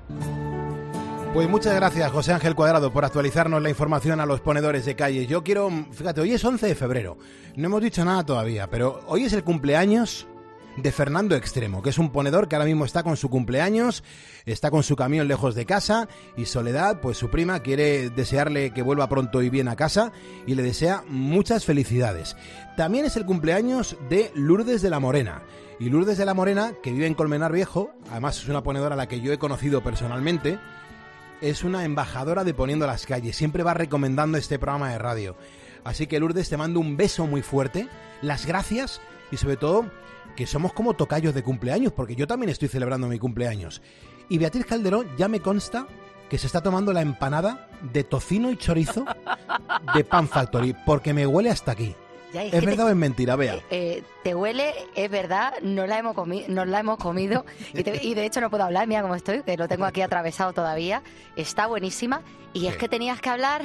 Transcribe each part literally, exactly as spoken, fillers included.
Pues muchas gracias, José Ángel Cuadrado, por actualizarnos la información a los ponedores de calle. Yo quiero, fíjate, hoy es once de febrero, no hemos dicho nada todavía, pero hoy es el cumpleaños de Fernando Extremo, que es un ponedor que ahora mismo está con su cumpleaños, está con su camión lejos de casa, y Soledad, pues su prima, quiere desearle que vuelva pronto y bien a casa y le desea muchas felicidades. También es el cumpleaños de Lourdes de la Morena. Y Lourdes de la Morena, que vive en Colmenar Viejo, además es una ponedora a la que yo he conocido personalmente, es una embajadora de Poniendo las Calles, siempre va recomendando este programa de radio. Así que Lourdes, te mando un beso muy fuerte, las gracias y sobre todo que somos como tocayos de cumpleaños, porque yo también estoy celebrando mi cumpleaños. Y Beatriz Calderón ya me consta que se está tomando la empanada de tocino y chorizo de Pan Factory, porque me huele hasta aquí. Ya, es ¿Es que verdad te, o es mentira, Bea? Eh, eh, te huele, es verdad, no la hemos comi nos la hemos comido y, te, y de hecho no puedo hablar, mira cómo estoy, que lo tengo aquí atravesado todavía. Está buenísima y sí. Es que tenías que hablar.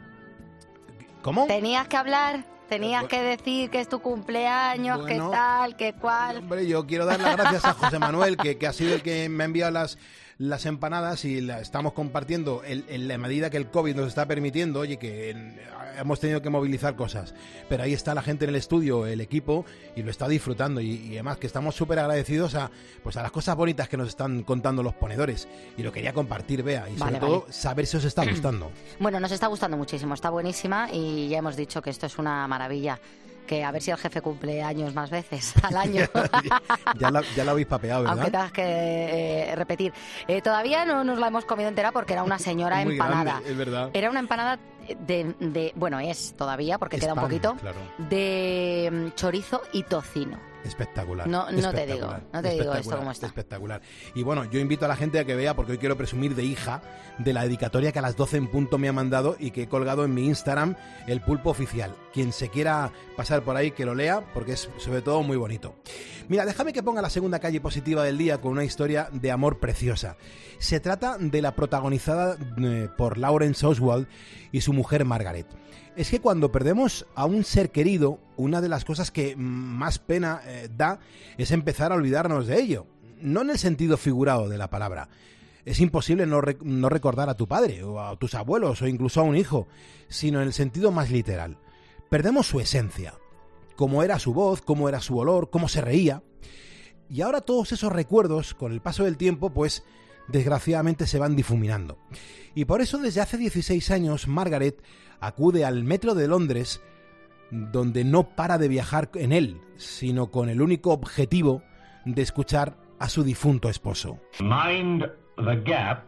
¿Cómo? Tenías que hablar, tenías que decir que es tu cumpleaños, bueno, que tal, que cual. Hombre, yo quiero dar las gracias a José Manuel, que, que ha sido el que me ha enviado las... las empanadas y la estamos compartiendo en, en la medida que el COVID nos está permitiendo. Oye, que en, hemos tenido que movilizar cosas, pero ahí está la gente en el estudio, el equipo, y lo está disfrutando, y, y además que estamos súper agradecidos a, pues a las cosas bonitas que nos están contando los ponedores, y lo quería compartir, Bea, y sobre vale, todo vale. saber si os está gustando. Bueno, nos está gustando muchísimo, está buenísima y ya hemos dicho que esto es una maravilla. Que a ver si el jefe cumple años más veces al año. ya, ya, la, ya la habéis papeado, ¿verdad? Aunque tengas que eh, repetir. Eh, todavía no nos la hemos comido entera porque era una señora Muy empanada. Grande, es verdad. Era una empanada de, de... Bueno, es todavía, porque es queda pan, un poquito. Claro. De um, chorizo y tocino. Espectacular. No, no espectacular, te digo, no te digo esto cómo está. Espectacular. Y bueno, yo invito a la gente a que vea, porque hoy quiero presumir de hija, de la dedicatoria que a las doce en punto me ha mandado y que he colgado en mi Instagram, El Pulpo Oficial. Quien se quiera pasar por ahí, que lo lea, porque es sobre todo muy bonito. Mira, déjame que ponga la segunda calle positiva del día con una historia de amor preciosa. Se trata de la protagonizada eh, por Laurence Oswald y su mujer Margaret. Es que cuando perdemos a un ser querido, una de las cosas que más pena eh, da es empezar a olvidarnos de ello. No en el sentido figurado de la palabra. Es imposible no, rec- no recordar a tu padre, o a tus abuelos, o incluso a un hijo, sino en el sentido más literal. Perdemos su esencia. Cómo era su voz, cómo era su olor, cómo se reía. Y ahora todos esos recuerdos, con el paso del tiempo, pues desgraciadamente se van difuminando. Y por eso desde hace dieciséis años Margaret acude al metro de Londres, donde no para de viajar en él, sino con el único objetivo de escuchar a su difunto esposo. Mind the gap.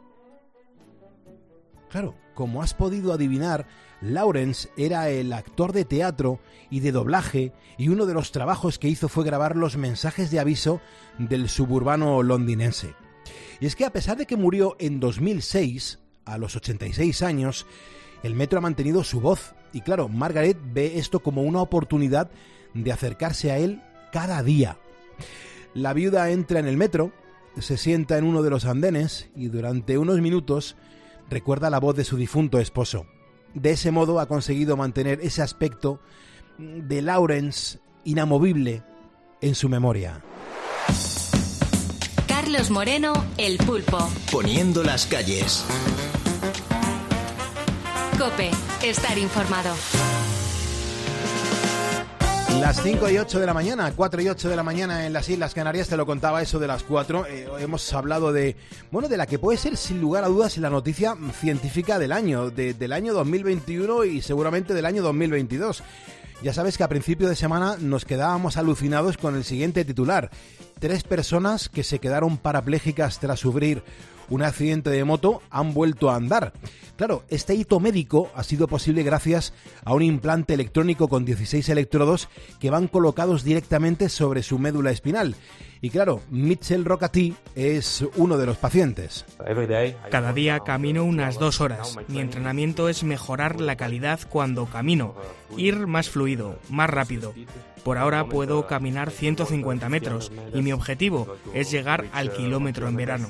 Claro, como has podido adivinar, Laurence era el actor de teatro y de doblaje, y uno de los trabajos que hizo fue grabar los mensajes de aviso del suburbano londinense. Y es que a pesar de que murió en dos mil seis, a los ochenta y seis años, el metro ha mantenido su voz. Y claro, Margaret ve esto como una oportunidad de acercarse a él cada día. La viuda entra en el metro, se sienta en uno de los andenes y durante unos minutos recuerda la voz de su difunto esposo. De ese modo ha conseguido mantener ese aspecto de Laurence inamovible en su memoria. Carlos Moreno, El Pulpo. Poniendo las calles. COPE, estar informado. Las cinco y ocho de la mañana, cuatro y ocho de la mañana en las Islas Canarias, te lo contaba eso de las cuatro. Eh, hemos hablado de, bueno, de la que puede ser sin lugar a dudas la noticia científica del año, de, del año dos mil veintiuno y seguramente del año dos mil veintidós. Ya sabes que a principio de semana nos quedábamos alucinados con el siguiente titular. Tres personas que se quedaron parapléjicas tras sufrir un accidente de moto han vuelto a andar. Claro, este hito médico ha sido posible gracias a un implante electrónico con dieciséis electrodos que van colocados directamente sobre su médula espinal. Y claro, Mitchell Rocatí es uno de los pacientes. Cada día camino unas dos horas. Mi entrenamiento es mejorar la calidad cuando camino, ir más fluido, más rápido. Por ahora puedo caminar ciento cincuenta metros y mi objetivo es llegar al kilómetro en verano.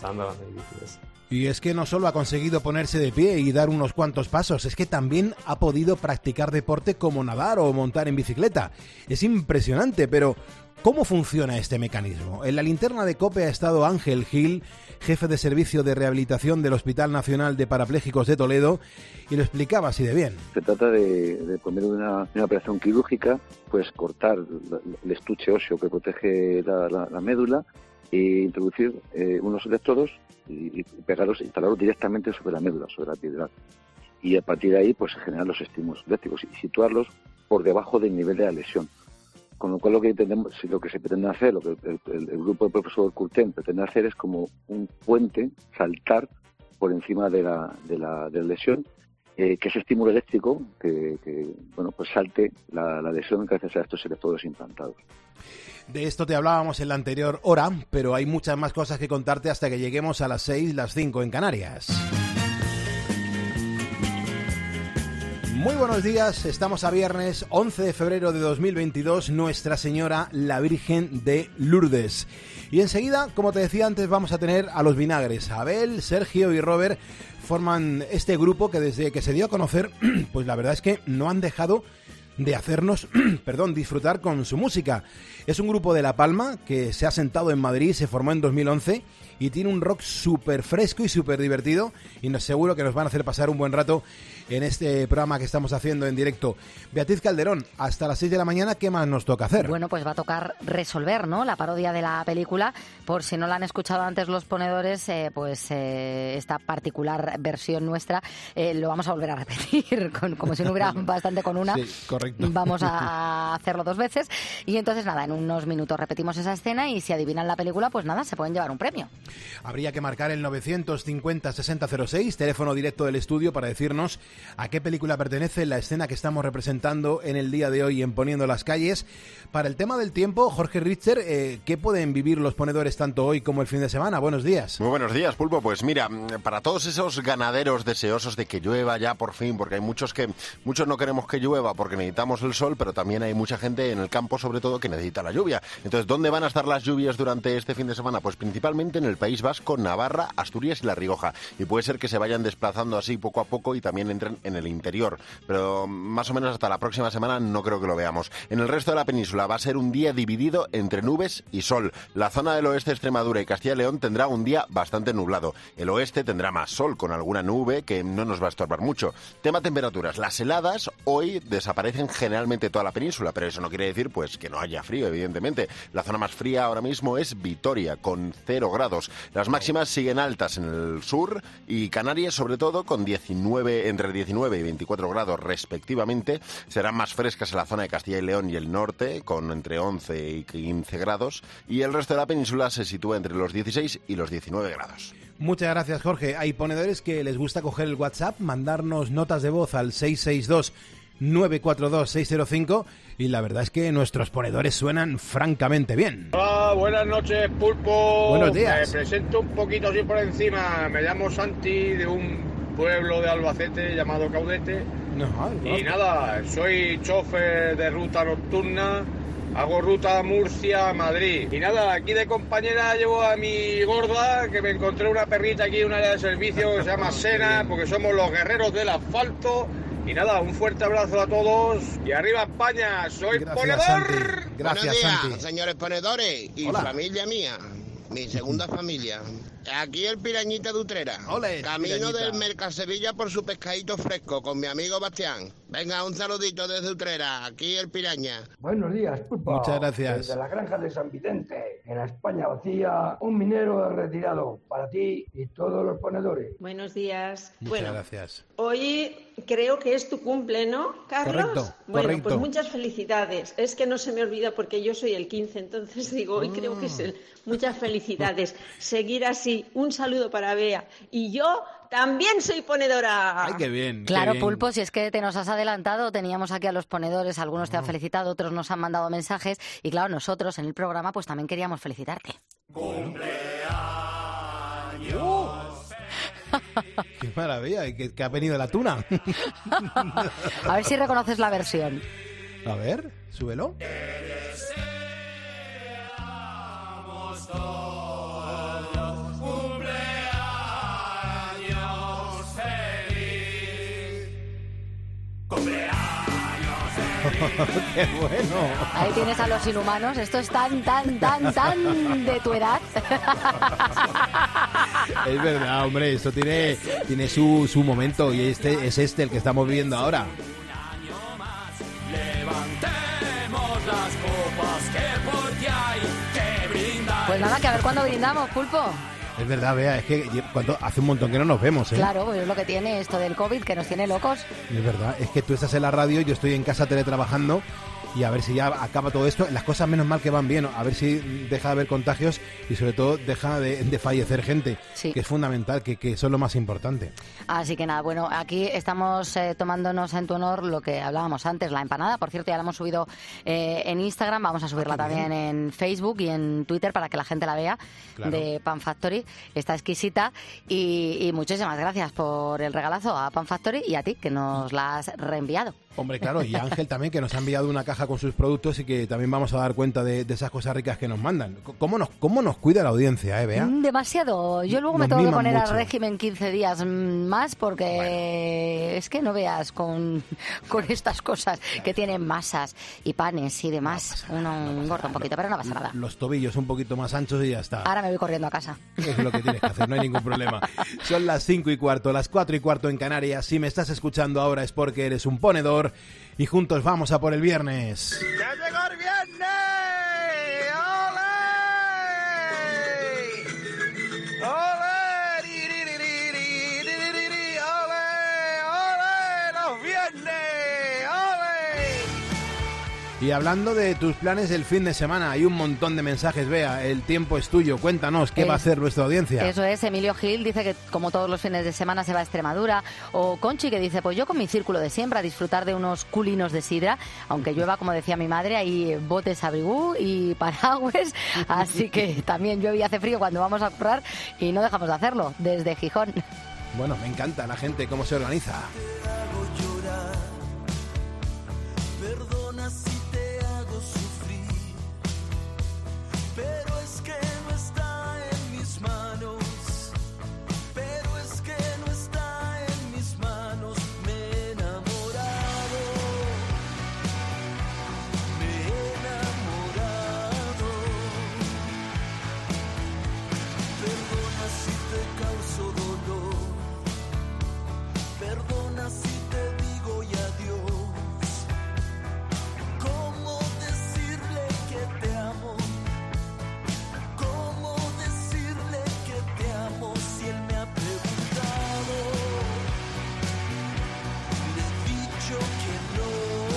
Y es que no solo ha conseguido ponerse de pie y dar unos cuantos pasos, es que también ha podido practicar deporte como nadar o montar en bicicleta. Es impresionante, pero ¿Cómo funciona este mecanismo? En la linterna de COPE ha estado Ángel Gil, jefe de servicio de rehabilitación del Hospital Nacional de Parapléjicos de Toledo, y lo explicaba así de bien. Se trata de, de por medio de una, una operación quirúrgica, pues cortar la, el estuche óseo que protege la, la, la médula e introducir eh, unos electrodos y, y pegarlos, instalarlos directamente sobre la médula, sobre la piedra. Y a partir de ahí pues se generan los estímulos eléctricos y situarlos por debajo del nivel de la lesión. Con lo cual lo que entendemos, lo que se pretende hacer, lo que el, el, el grupo del profesor Curten pretende hacer es como un puente, saltar por encima de la, de la, de la lesión, eh, que ese estímulo eléctrico que, que bueno pues salte la, la lesión gracias a estos electrodos implantados. De esto te hablábamos en la anterior hora, pero hay muchas más cosas que contarte hasta que lleguemos a las seis, las cinco en Canarias. Muy buenos días, estamos a viernes once de febrero de dos mil veintidós, Nuestra Señora la Virgen de Lourdes. Y enseguida, como te decía antes, vamos a tener a los vinagres. Abel, Sergio y Robert forman este grupo que desde que se dio a conocer, pues la verdad es que no han dejado de hacernos, perdón, disfrutar con su música. Es un grupo de La Palma que se ha sentado en Madrid, se formó en dos mil once y tiene un rock súper fresco y súper divertido, y nos seguro que nos van a hacer pasar un buen rato en este programa que estamos haciendo en directo. Beatriz Calderón, hasta las seis de la mañana, ¿qué más nos toca hacer? Bueno, pues va a tocar Resolver, ¿no? La parodia de la película. Por si no la han escuchado antes los ponedores, eh, pues eh, esta particular versión nuestra eh, lo vamos a volver a repetir, con, como si no hubiera bastante con una. Sí, correcto. Vamos a hacerlo dos veces. Y entonces, nada, en unos minutos repetimos esa escena y si adivinan la película, pues nada, se pueden llevar un premio. Habría que marcar el novecientos cincuenta sesenta cero seis, teléfono directo del estudio, para decirnos a qué película pertenece la escena que estamos representando en el día de hoy en Poniendo las Calles. Para el tema del tiempo, Jorge Richter, eh, ¿qué pueden vivir los ponedores tanto hoy como el fin de semana? Buenos días. Muy buenos días, Pulpo. Pues mira, para todos esos ganaderos deseosos de que llueva ya por fin, porque hay muchos que muchos no queremos que llueva porque necesitamos el sol, pero también hay mucha gente en el campo, sobre todo, que necesita la lluvia. Entonces, ¿dónde van a estar las lluvias durante este fin de semana? Pues principalmente en el País Vasco, Navarra, Asturias y La Rioja. Y puede ser que se vayan desplazando así poco a poco y también entren en el interior. Pero más o menos hasta la próxima semana no creo que lo veamos. En el resto de la península va a ser un día dividido entre nubes y sol. La zona del oeste, Extremadura y Castilla y León tendrá un día bastante nublado. El oeste tendrá más sol, con alguna nube que no nos va a estorbar mucho. Tema temperaturas. Las heladas hoy desaparecen generalmente toda la península, pero eso no quiere decir pues que no haya frío, evidentemente. La zona más fría ahora mismo es Vitoria, con cero grados. Las máximas siguen altas en el sur y Canarias, sobre todo, con diecinueve, entre diecinueve y veinticuatro grados respectivamente. Serán más frescas en la zona de Castilla y León y el norte, con entre once y quince grados, y el resto de la península se sitúa entre los dieciséis y los diecinueve grados. Muchas gracias, Jorge. Hay ponedores que les gusta coger el WhatsApp, mandarnos notas de voz al seis seis dos nueve cuatro dos seis cero cinco, y la verdad es que nuestros ponedores suenan francamente bien. Hola, buenas noches, Pulpo. Buenos días. Me presento un poquito así por encima. Me llamo Santi, de un pueblo de Albacete llamado Caudete. No, no. Y nada, soy chofer de ruta nocturna. Hago ruta Murcia-Madrid. Y nada, aquí de compañera llevo a mi gorda, que me encontré una perrita aquí en un área de servicio que se llama Sena, porque somos los guerreros del asfalto. Y nada, un fuerte abrazo a todos. Y arriba España, soy Gracias, ponedor. Santi. Gracias, Buenos días, Santi. señores ponedores y Hola. familia mía, mi segunda familia. Aquí el Pirañita de Utrera. Ole, Camino Pirañita. del Mercasevilla por su pescadito fresco con mi amigo Bastián. Venga, un saludito desde Utrera. Aquí el Piraña. Buenos días, Pulpo. Muchas gracias. Desde la granja de San Vicente, en la España vacía, un minero retirado para ti y todos los ponedores. Buenos días. Muchas bueno, gracias. hoy creo que es tu cumple, ¿no, Carlos? Correcto, bueno, correcto. pues muchas felicidades. Es que no se me olvida porque yo soy el quince, entonces digo, hoy creo que es el... Muchas felicidades. Seguir así. Un saludo para Bea. Y yo también soy ponedora. Ay, qué bien. Claro, qué bien. Pulpo, si es que te nos has adelantado, teníamos aquí a los ponedores, algunos te han felicitado, otros nos han mandado mensajes, y claro, nosotros en el programa pues también queríamos felicitarte. Qué maravilla, y que, que ha venido la tuna. A ver si reconoces la versión. A ver, súbelo. ¡Qué bueno! Ahí tienes a los inhumanos. Esto es tan, tan, tan, tan de tu edad. Es verdad, hombre, esto tiene, tiene su, su momento y este es este el que estamos viviendo ahora. Pues nada, que a ver cuándo brindamos, Pulpo. Es verdad, Bea, es que cuando, hace un montón que no nos vemos, ¿eh? Claro, pues es lo que tiene esto del COVID, que nos tiene locos. Es verdad, es que tú estás en la radio, yo estoy en casa teletrabajando y a ver si ya acaba todo esto. Las cosas menos mal que van bien, a ver si deja de haber contagios y sobre todo deja de, de fallecer gente, sí. que es fundamental, que, que eso es lo más importante. Así que nada, bueno, aquí estamos eh, tomándonos en tu honor lo que hablábamos antes, la empanada. Por cierto, ya la hemos subido eh, en Instagram, vamos a subirla también en Facebook y en Twitter para que la gente la vea, claro. De Pan Factory. Está exquisita y, y muchísimas gracias por el regalazo a Pan Factory y a ti, que nos la has reenviado. Hombre, claro, y Ángel también, que nos ha enviado una caja con sus productos y que también vamos a dar cuenta de, de esas cosas ricas que nos mandan. ¿Cómo nos, cómo nos cuida la audiencia, eh, Bea? Demasiado. Yo luego nos me tengo que poner mucho. al régimen quince días más porque bueno. Es que no veas con, con estas cosas que tienen masas y panes y demás. No Uno no engorda un poquito, pero no pasa nada. Los tobillos un poquito más anchos y ya está. Ahora me voy corriendo a casa. Es lo que tienes que hacer, no hay ningún problema. Son las cinco y cuarto, las cuatro y cuarto en Canarias. Si me estás escuchando ahora es porque eres un ponedor y juntos vamos a por el viernes. ¡Ya llegó el viernes! ¡Ole! ¡Ole! ¡Ri, ri, ri, ri, ri, ri, ri, ri! ¡Ole! ¡Ole! ¡Los viernes! Y hablando de tus planes del fin de semana, hay un montón de mensajes, Bea, el tiempo es tuyo, cuéntanos, ¿qué es, va a hacer nuestra audiencia? Eso es, Emilio Gil dice que como todos los fines de semana se va a Extremadura, o Conchi que dice, pues yo con mi círculo de siempre a disfrutar de unos culinos de sidra, aunque llueva, como decía mi madre, hay botes abrigú y paraguas, así que también llueve y hace frío cuando vamos a currar y no dejamos de hacerlo, desde Gijón. Bueno, me encanta la gente, cómo se organiza. Perdona si te hago sufrir, pero es que no está en mis manos, pero es que no está en mis manos. Me he enamorado, me he enamorado. Perdona si te causo dolor, perdona si te digo ya adiós. ¿Cómo decirle que te amo? ¿Cómo decirle que te amo si él me ha preguntado? Le he dicho que no.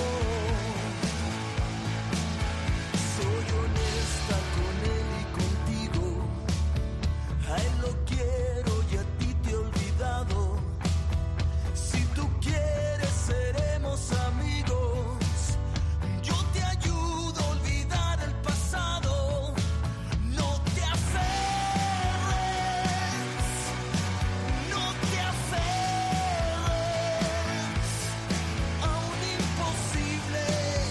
Soy honesta con él y contigo. A él lo quiero y a ti te he olvidado. Si tú quieres seremos amigos. Yo te ayudo a olvidar el pasado. No te aferres, no te aferres a un imposible.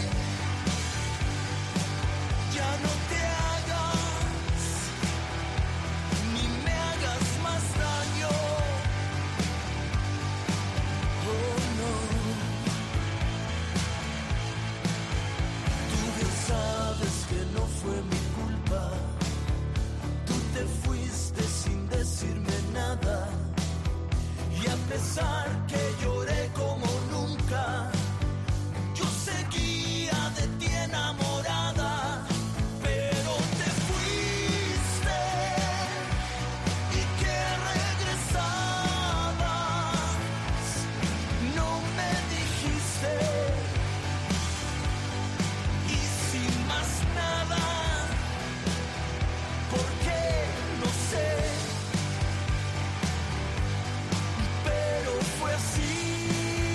Ya no te hagas, ni me hagas más daño. Oh no. Tú bien sabes que no fue mi culpa. Tú te fuiste sin decirme nada. Y a pesar que lloré como nunca, yo seguía de ti enamorada. Pero te fuiste y que regresabas. No me dijiste. Y sin más nada, porque no sé, pero fue así,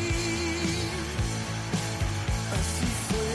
así fue.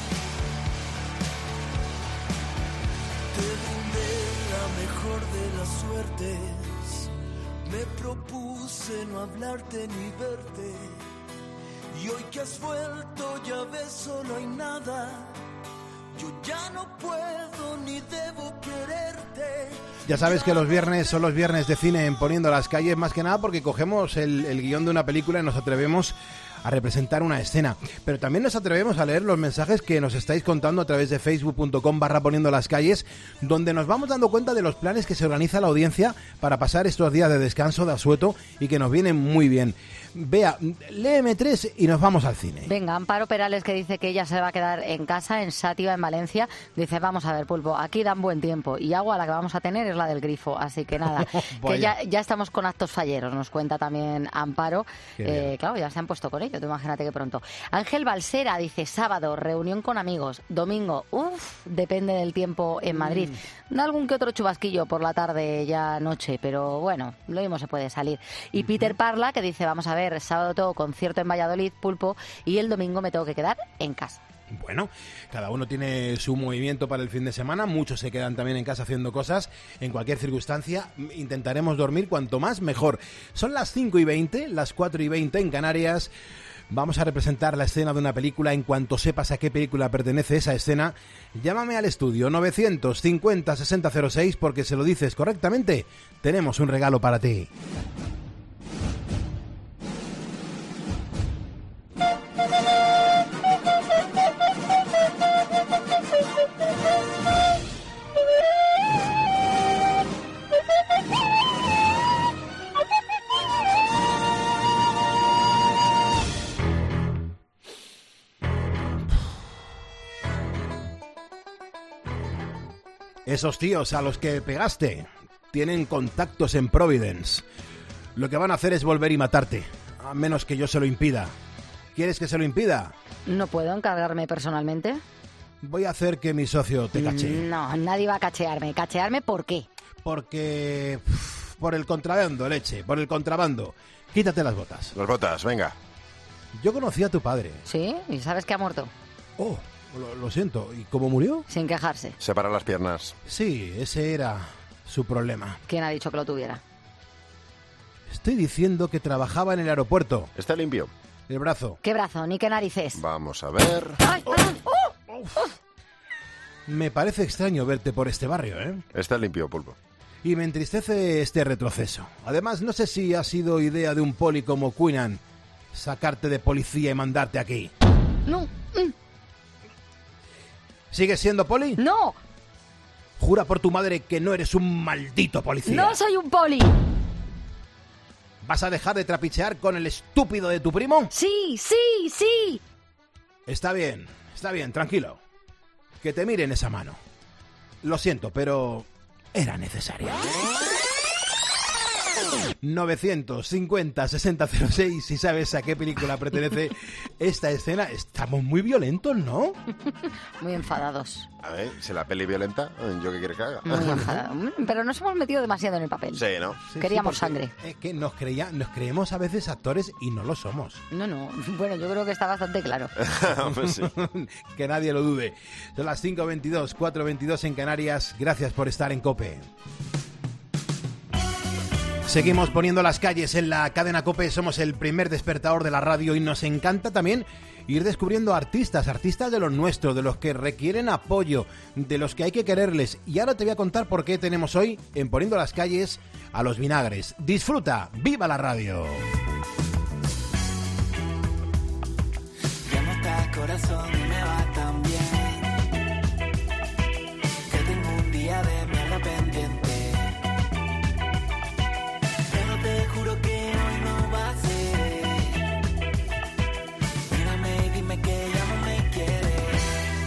Te brindé la mejor de las suertes, me propuse no hablarte ni verte. Y hoy que has vuelto ya ves solo hay nada. Yo ya no puedo ni debo quererte. Ya sabes que los viernes son los viernes de cine en Poniendo las Calles, más que nada porque cogemos el, el guión de una película y nos atrevemos a representar una escena, pero también nos atrevemos a leer los mensajes que nos estáis contando a través de facebook.com barra Poniendo las Calles, donde nos vamos dando cuenta de los planes que se organiza la audiencia para pasar estos días de descanso, de asueto, y que nos vienen muy bien. Vea, léeme tres y nos vamos al cine. Venga, Amparo Perales, que dice que ella se va a quedar en casa, en Sátiva, en Valencia, dice, vamos a ver, Pulpo, aquí dan buen tiempo y agua la que vamos a tener es la del grifo, así que nada, que ya, ya estamos con actos falleros, nos cuenta también Amparo. Eh, claro, ya se han puesto con ello, tú imagínate que pronto. Ángel Balsera dice, sábado, reunión con amigos, domingo, uff, depende del tiempo en Madrid. Mm. Algún que otro chubasquillo por la tarde, ya noche, pero bueno, lo mismo se puede salir. Y Peter Parla, que dice, vamos a ver, sábado todo concierto en Valladolid, Pulpo, y el domingo me tengo que quedar en casa. Bueno, cada uno tiene su movimiento para el fin de semana, muchos se quedan también en casa haciendo cosas. En cualquier circunstancia intentaremos dormir cuanto más mejor. Son las cinco y veinte, las cuatro y veinte en Canarias. Vamos a representar la escena de una película. En cuanto sepas a qué película pertenece esa escena, llámame al estudio novecientos cincuenta sesenta cero seis, porque si lo dices correctamente, tenemos un regalo para ti. Esos tíos a los que pegaste tienen contactos en Providence. Lo que van a hacer es volver y matarte, a menos que yo se lo impida. ¿Quieres que se lo impida? ¿No puedo encargarme personalmente? Voy a hacer que mi socio te cachee. No, nadie va a cachearme. ¿Cachearme por qué? Porque... por el contrabando, leche, por el contrabando. Quítate las botas. Las botas, venga. Yo conocí a tu padre. ¿Sí? ¿Y sabes que ha muerto? Oh, lo, lo siento. ¿Y cómo murió? Sin quejarse. Separa las piernas. Sí, ese era su problema. ¿Quién ha dicho que lo tuviera? Estoy diciendo que trabajaba en el aeropuerto. Está limpio. El brazo. ¿Qué brazo? Ni qué narices. Vamos a ver. ¡Ay, ay! ¡Oh! ¡Oh! Me parece extraño verte por este barrio, ¿eh? Está limpio, Pulpo. Y me entristece este retroceso. Además, no sé si ha sido idea de un poli como Queenan sacarte de policía y mandarte aquí. No. ¿Sigues siendo poli? No. Jura por tu madre que no eres un maldito policía. No soy un poli. ¿Vas a dejar de trapichear con el estúpido de tu primo? Sí, sí, sí. Está bien, está bien, tranquilo. Que te miren esa mano. Lo siento, pero era necesaria. novecientos cincuenta sesenta cero seis, si sabes a qué película pertenece esta escena. Estamos muy violentos, ¿no? Muy enfadados. A ver, si la peli violenta, ¿yo qué quiere que haga? Muy enfadados. Pero nos hemos metido demasiado en el papel. Sí, ¿no? Sí, Queríamos sí, sangre. Es que nos, creía, nos creemos a veces actores y no lo somos. No, no. Bueno, yo creo que está bastante claro. Pues sí. Que nadie lo dude. Son las cinco veintidós, cuatro veintidós en Canarias. Gracias por estar en COPE. Seguimos poniendo las calles en la cadena COPE, somos el primer despertador de la radio y nos encanta también ir descubriendo artistas, artistas de los nuestros, de los que requieren apoyo, de los que hay que quererles. Y ahora te voy a contar por qué tenemos hoy en Poniendo las Calles a los Vinagres. Disfruta, ¡viva la radio! Ya no está corazón y me va tan bien que tengo un día de mierda pendiente. Te juro que hoy no va a ser. Mírame y dime que ya no me quieres.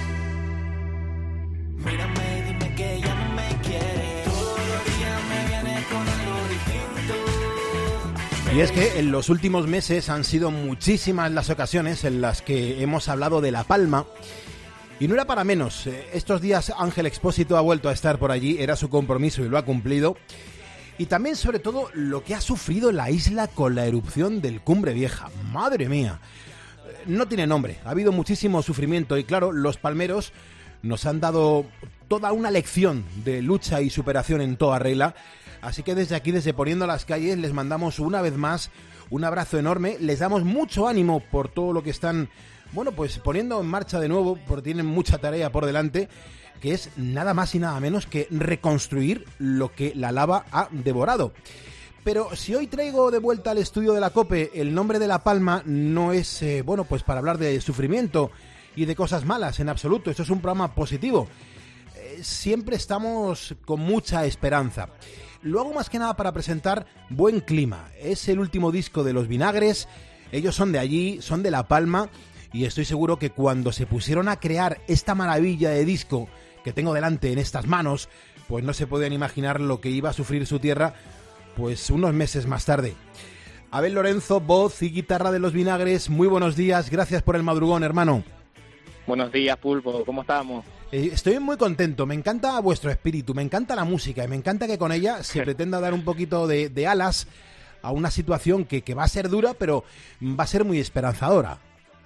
Mírame y dime que ya no me quieres. Todos los días me vienes con algo distinto. Y es que en los últimos meses han sido muchísimas las ocasiones en las que hemos hablado de La Palma. Y no era para menos. Estos días Ángel Expósito ha vuelto a estar por allí, era su compromiso y lo ha cumplido. Y también, sobre todo, lo que ha sufrido la isla con la erupción del Cumbre Vieja. ¡Madre mía! No tiene nombre. Ha habido muchísimo sufrimiento y, claro, los palmeros nos han dado toda una lección de lucha y superación en toda regla Así que desde aquí, desde Poniendo las Calles, les mandamos una vez más un abrazo enorme, les damos mucho ánimo por todo lo que están, bueno, pues poniendo en marcha de nuevo, porque tienen mucha tarea por delante, que es nada más y nada menos que reconstruir lo que la lava ha devorado. Pero si hoy traigo de vuelta al estudio de la COPE el nombre de La Palma, no es, eh, bueno, pues para hablar de sufrimiento y de cosas malas en absoluto. Esto es un programa positivo. Eh, siempre estamos con mucha esperanza. Lo hago más que nada para presentar Buen Clima. Es el último disco de Los Vinagres. Ellos son de allí, son de La Palma, y estoy seguro que cuando se pusieron a crear esta maravilla de disco que tengo delante en estas manos, pues no se podían imaginar lo que iba a sufrir su tierra, pues unos meses más tarde. Abel Lorenzo, voz y guitarra de Los Vinagres, muy buenos días, gracias por el madrugón, hermano. Buenos días, Pulpo, ¿cómo estamos? Eh, estoy muy contento, me encanta vuestro espíritu, me encanta la música y me encanta que con ella se pretenda dar un poquito de, de alas a una situación que, que va a ser dura, pero va a ser muy esperanzadora.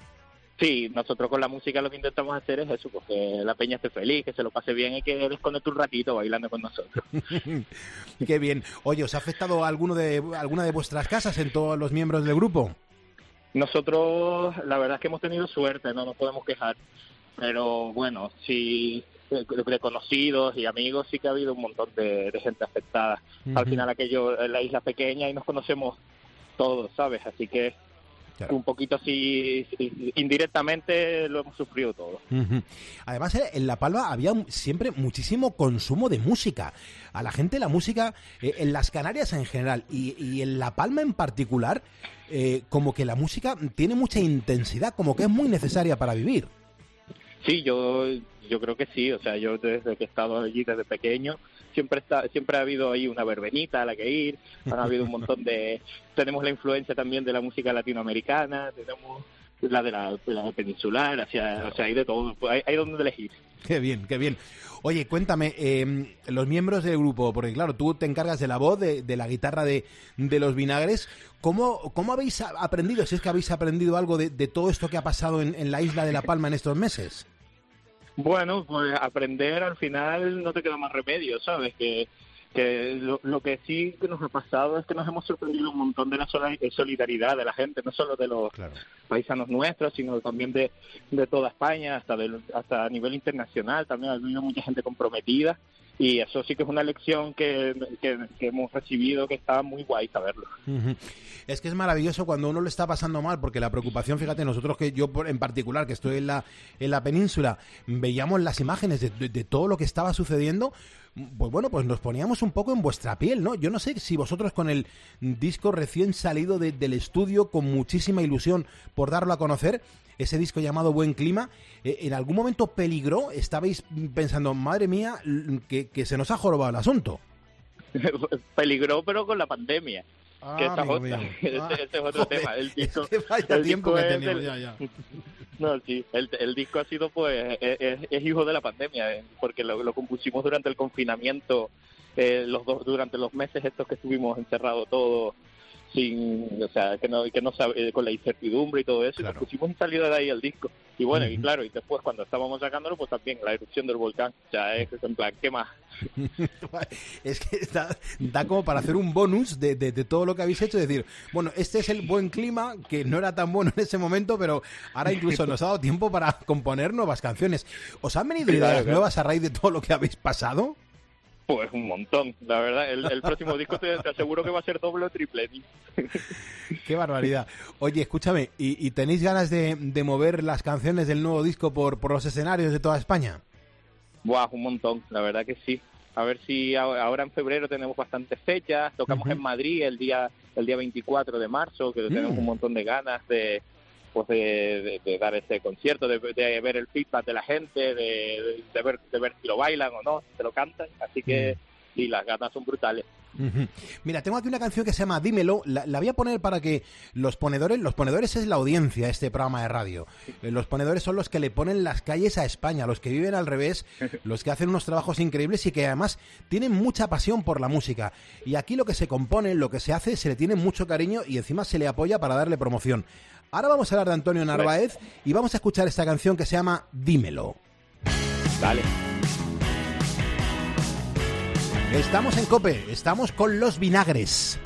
Sí, nosotros con la música lo que intentamos hacer es eso, porque la peña esté feliz, que se lo pase bien y que desconecte un ratito bailando con nosotros. Qué bien. Oye, ¿os ha afectado alguno de alguna de vuestras casas en todos los miembros del grupo? Nosotros, la verdad es que hemos tenido suerte, no nos podemos quejar. Pero bueno, sí, de, de conocidos y amigos sí que ha habido un montón de, de gente afectada. Uh-huh. Al final aquello es la isla pequeña y nos conocemos todos, ¿sabes? Así que claro, un poquito así, indirectamente lo hemos sufrido todo. Uh-huh. Además, en La Palma había siempre muchísimo consumo de música. A la gente la música, eh, en las Canarias en general y, y en La Palma en particular, eh, como que la música tiene mucha intensidad, como que es muy necesaria para vivir. Sí, yo yo creo que sí, o sea, yo desde que he estado allí desde pequeño, siempre está siempre ha habido ahí una verbenita a la que ir, ha habido un montón de... Tenemos la influencia también de la música latinoamericana, tenemos la de la, de la peninsular, hacia, o sea, hay de todo, hay, hay donde elegir. Qué bien, qué bien. Oye, cuéntame, eh, los miembros del grupo, porque claro, tú te encargas de la voz, de, de la guitarra de, de Los Vinagres, ¿cómo, cómo habéis aprendido, si es que habéis aprendido algo de, de todo esto que ha pasado en, en la isla de La Palma en estos meses? Bueno, pues aprender al final no te queda más remedio, ¿sabes? Que, que lo, lo que sí que nos ha pasado es que nos hemos sorprendido un montón de la solidaridad de la gente, no solo de los claro. paisanos nuestros, sino también de, de toda España, hasta, de, hasta a nivel internacional, también ha habido mucha gente comprometida. Y eso sí que es una lección que, que, que hemos recibido, que está muy guay saberlo. Uh-huh. Es que es maravilloso cuando uno lo está pasando mal, porque la preocupación, fíjate, nosotros que yo en particular, que estoy en la en la península, veíamos las imágenes de, de, de todo lo que estaba sucediendo, pues bueno, pues nos poníamos un poco en vuestra piel, ¿no? Yo no sé si vosotros con el disco recién salido de, del estudio, con muchísima ilusión por darlo a conocer, ese disco llamado Buen Clima, eh, ¿en algún momento peligró? ¿Estabais pensando, madre mía, que, que se nos ha jorobado el asunto? Peligró, pero con la pandemia. Ah, que esa amigo otra. mío. Ese, Ah, ese es otro joder, tema. El disco, es que vaya el tiempo disco que es teníamos, del- ya, ya. No, sí, el, el disco ha sido, pues, es, es- es hijo de la pandemia, eh, porque lo, lo compusimos durante el confinamiento, eh, los dos, durante los meses estos que estuvimos encerrados todos, sin, o sea, que no, que no sabe, con la incertidumbre y todo eso, Claro. y lo pusimos en salida de ahí el disco. Y bueno, y Ujú. claro, y después cuando estábamos sacándolo, pues también la erupción del volcán, o sea, es en plan, ¿qué más? Es que da, da como para hacer un bonus de, de, de todo lo que habéis hecho, es decir, bueno, este es el Buen Clima, que no era tan bueno en ese momento, pero ahora incluso nos ha dado tiempo para componer nuevas canciones. ¿Os han venido Claro, ideas claro. nuevas a raíz de todo lo que habéis pasado? Pues un montón, la verdad, el, el próximo disco te, te aseguro que va a ser doble o triple. ¡Qué barbaridad! Oye, escúchame, ¿y, y tenéis ganas de, de mover las canciones del nuevo disco por, por los escenarios de toda España? Buah, un montón, la verdad que sí. A ver si a- ahora en febrero tenemos bastantes fechas. Tocamos Ujú. en Madrid el día el día veinticuatro de marzo, que tenemos Mm. un montón de ganas de pues de, de- de dar ese concierto, de, de ver el feedback de la gente, de, de- de ver de ver si lo bailan o no, si se lo cantan. Así que sí, las ganas son brutales. Ujú. Mira, tengo aquí una canción que se llama Dímelo, la, la voy a poner para que los ponedores, los ponedores es la audiencia a este programa de radio, Eh, los ponedores son los que le ponen las calles a España, los que viven al revés, los que hacen unos trabajos increíbles y que además tienen mucha pasión por la música, y aquí lo que se compone, lo que se hace, se le tiene mucho cariño y encima se le apoya para darle promoción. Ahora vamos a hablar de Antonio Narváez y vamos a escuchar esta canción que se llama Dímelo. Dale. Estamos en COPE, estamos con Los Vinagres.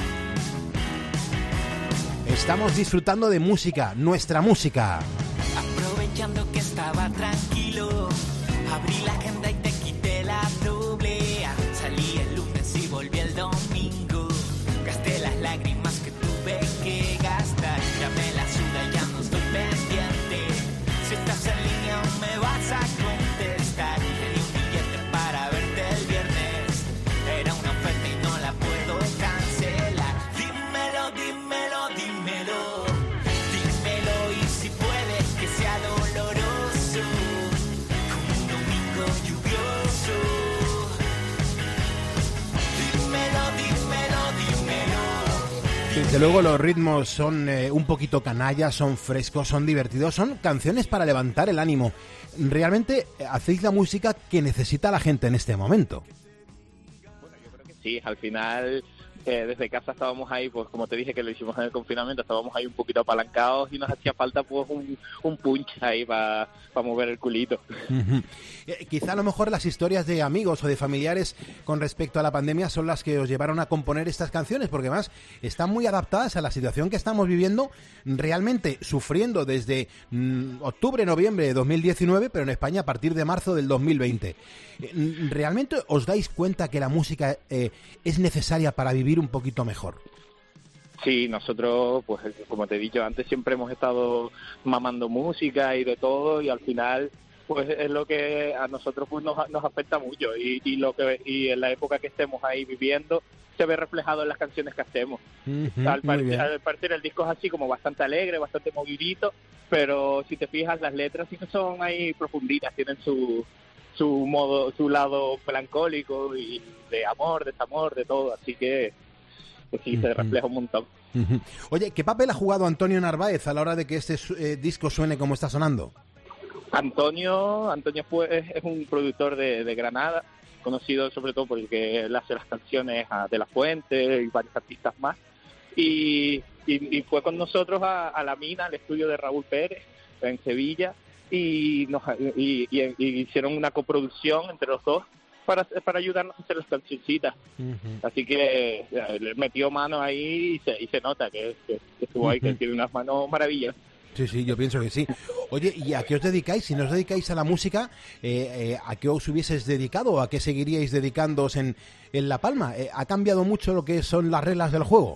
Estamos disfrutando de música, nuestra música. Aprovechando que estaba tranquilo, abrí la agenda y te quité la doblea. Salí el lunes y volví el domingo. Gasté las lágrimas que tuve que gastar. Ya me la suda, ya no estoy pendiente. Si estás en línea aún me vas a contestar. Te di un billete para verte el viernes. Era una oferta y no la puedo cancelar. Dímelo, dímelo, dímelo. Dímelo y si puedes que sea doloroso, como un domingo lluvioso. Dímelo, dímelo, dímelo. Desde luego los ritmos son eh, un poquito canallas, son frescos, son divertidos, son canciones para levantar el ánimo. Realmente eh, hacéis la música que necesita la gente en este momento. Sí, al final, eh, desde casa estábamos ahí, pues como te dije que lo hicimos en el confinamiento, estábamos ahí un poquito apalancados y nos hacía falta pues un, un punch ahí para pa mover el culito. Uh-huh. Eh, quizá a lo mejor las historias de amigos o de familiares con respecto a la pandemia son las que os llevaron a componer estas canciones, porque además están muy adaptadas a la situación que estamos viviendo, realmente sufriendo desde mm, octubre, noviembre de dos mil diecinueve, pero en España a partir de marzo del dos mil veinte. Eh, ¿Realmente os dais cuenta que la música eh, es necesaria para vivir un poquito mejor? Sí, nosotros, pues como te he dicho antes, siempre hemos estado mamando música y de todo, y al final pues es lo que a nosotros pues nos, nos afecta mucho, y, y lo que y en la época que estemos ahí viviendo se ve reflejado en las canciones que hacemos. Uh-huh, al, parecer, al parecer el disco es así como bastante alegre, bastante movidito, pero si te fijas las letras sí que son ahí profunditas, tienen su su modo, su lado melancólico y de amor, desamor, de todo, así que pues sí, uh-huh. se refleja un montón. Uh-huh. Oye, ¿qué papel ha jugado Antonio Narváez a la hora de que este eh, disco suene como está sonando? Antonio, Antonio fue, es, es un productor de, de Granada, conocido sobre todo porque él hace las canciones a De La Fuente y varios artistas más, y, y, y fue con nosotros a, a La Mina, al estudio de Raúl Pérez en Sevilla, y, nos, y, y, y hicieron una coproducción entre los dos para, para ayudarnos a hacer las cancioncitas. Uh-huh. Así que eh, le metió mano ahí y se, y se nota que, que, que estuvo ahí, uh-huh. que tiene unas manos maravillosas. Sí, sí, yo pienso que sí. Oye, ¿y a qué os dedicáis? Si no os dedicáis a la música, eh, eh, ¿a qué os hubieses dedicado o a qué seguiríais dedicándoos en, en La Palma? Eh, ¿Ha cambiado mucho lo que son las reglas del juego?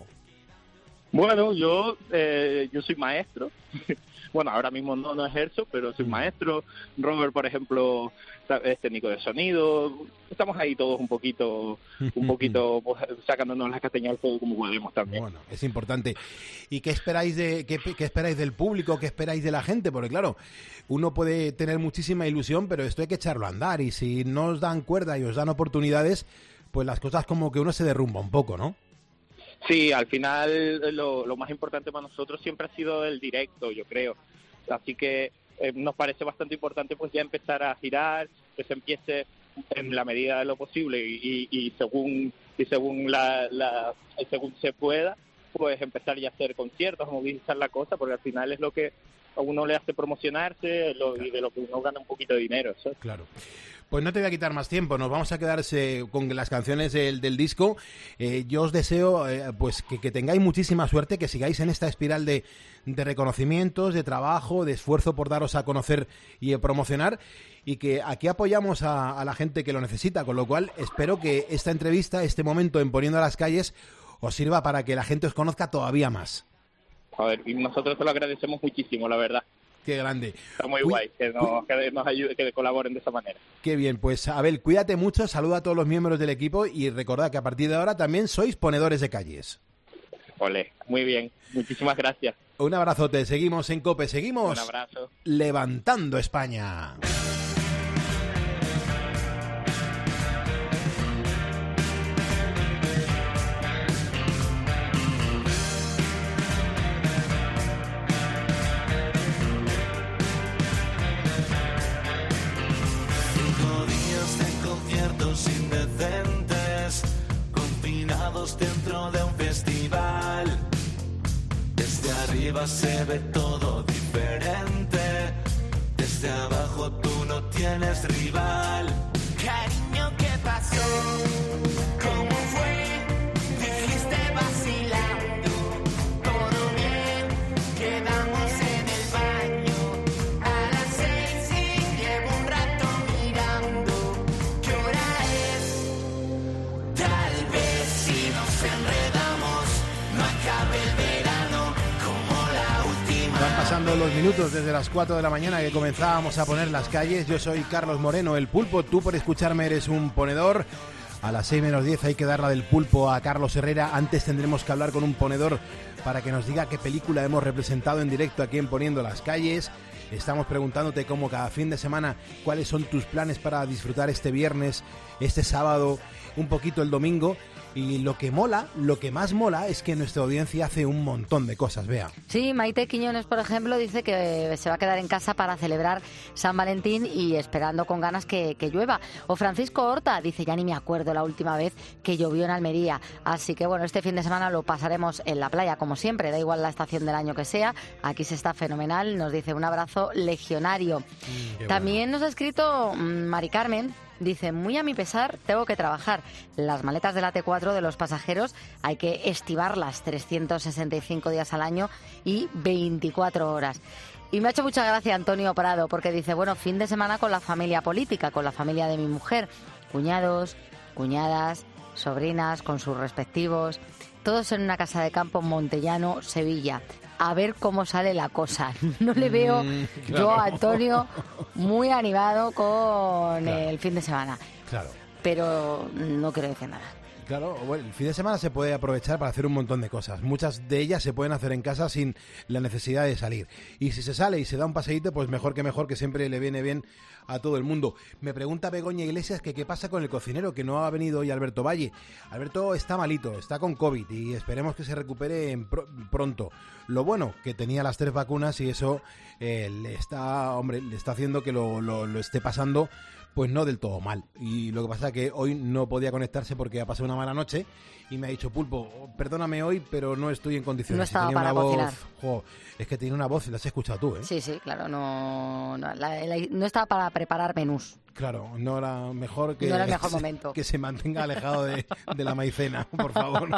Bueno, yo eh, yo soy maestro. Bueno, ahora mismo no, no ejerzo, pero soy maestro. Robert, por ejemplo, es técnico de sonido. Estamos ahí todos un poquito, un poquito pues, sacándonos las castañas del fuego como podemos también. Bueno, es importante. ¿Y qué esperáis de qué, qué esperáis del público? ¿Qué esperáis de la gente? Porque claro, uno puede tener muchísima ilusión, pero esto hay que echarlo a andar. Y si no os dan cuerda y os dan oportunidades, pues las cosas como que uno se derrumba un poco, ¿no? Sí, al final lo, lo más importante para nosotros siempre ha sido el directo, yo creo. Así que eh, nos parece bastante importante pues ya empezar a girar, que se empiece en la medida de lo posible y, y, y según y según la, la según se pueda, pues empezar ya a hacer conciertos, movilizar la cosa, porque al final es lo que a uno le hace promocionarse lo, claro. y de lo que uno gana un poquito de dinero, ¿sabes? Claro. Pues no te voy a quitar más tiempo, nos vamos a quedarse con las canciones del, del disco. Eh, yo os deseo eh, pues que, que tengáis muchísima suerte, que sigáis en esta espiral de, de reconocimientos, de trabajo, de esfuerzo por daros a conocer y a promocionar, y que aquí apoyamos a, a la gente que lo necesita, con lo cual espero que esta entrevista, este momento en Poniendo las Calles, os sirva para que la gente os conozca todavía más. A ver, y nosotros te lo agradecemos muchísimo, la verdad. Qué grande. Está muy Uy, guay que nos, que nos ayude, que colaboren de esa manera. Qué bien, pues Abel, cuídate mucho, saluda a todos los miembros del equipo y recordad que a partir de ahora también sois ponedores de calles. Ole, muy bien, muchísimas gracias. Un abrazote, seguimos en COPE, seguimos Un abrazo. Levantando España. Indecentes, confinados dentro de un festival. Desde arriba se ve todo diferente, desde abajo tú no tienes rival. Cariño, ¿qué pasó? pasando los minutos desde las cuatro de la mañana que comenzábamos a poner las calles. Yo soy Carlos Moreno, el Pulpo. Tú por escucharme eres un ponedor. A las seis menos diez hay que darla del pulpo a Carlos Herrera. Antes tendremos que hablar con un ponedor para que nos diga qué película hemos representado en directo aquí en Poniendo las Calles. Estamos preguntándote como cada fin de semana cuáles son tus planes para disfrutar este viernes, este sábado, un poquito el domingo. Y lo que mola, lo que más mola es que nuestra audiencia hace un montón de cosas, Bea. Sí, Maite Quiñones, por ejemplo, dice que se va a quedar en casa para celebrar San Valentín y esperando con ganas que, que llueva. O Francisco Horta dice, ya ni me acuerdo la última vez que llovió en Almería. Así que bueno, este fin de semana lo pasaremos en la playa, como siempre, da igual la estación del año que sea. Aquí se está fenomenal, nos dice un abrazo legionario. Mm, También bueno. Nos ha escrito Mari Carmen. Dice, muy a mi pesar, tengo que trabajar. Las maletas de la T cuatro de los pasajeros hay que estibarlas trescientos sesenta y cinco días al año y veinticuatro horas. Y me ha hecho mucha gracia Antonio Prado, porque dice, bueno, fin de semana con la familia política, con la familia de mi mujer, cuñados, cuñadas, sobrinas, con sus respectivos, todos en una casa de campo en Montellano, Sevilla. A ver cómo sale la cosa. No le veo mm, claro. yo a Antonio muy animado con claro. el fin de semana. Claro. Pero no quiero decir nada. Claro, bueno, el fin de semana se puede aprovechar para hacer un montón de cosas. Muchas de ellas se pueden hacer en casa sin la necesidad de salir. Y si se sale y se da un paseíto, pues mejor que mejor, que siempre le viene bien a todo el mundo. Me pregunta Begoña Iglesias que qué pasa con el cocinero, que no ha venido hoy Alberto Valle. Alberto está malito, está con COVID y esperemos que se recupere en pr- pronto. Lo bueno, que tenía las tres vacunas y eso eh, le está, hombre, le está haciendo que lo, lo, lo esté pasando pues no del todo mal. Y lo que pasa es que hoy no podía conectarse porque ha pasado una mala noche y me ha dicho, Pulpo, perdóname hoy, pero no estoy en condiciones. No estaba tenía para una cocinar. Voz, jo, es que tiene una voz y la has escuchado tú, ¿eh? Sí, sí, claro, no, no, la, la, no estaba para preparar menús. Claro, no era mejor que, no era el mejor momento. que se mantenga alejado de, de la maicena, por favor.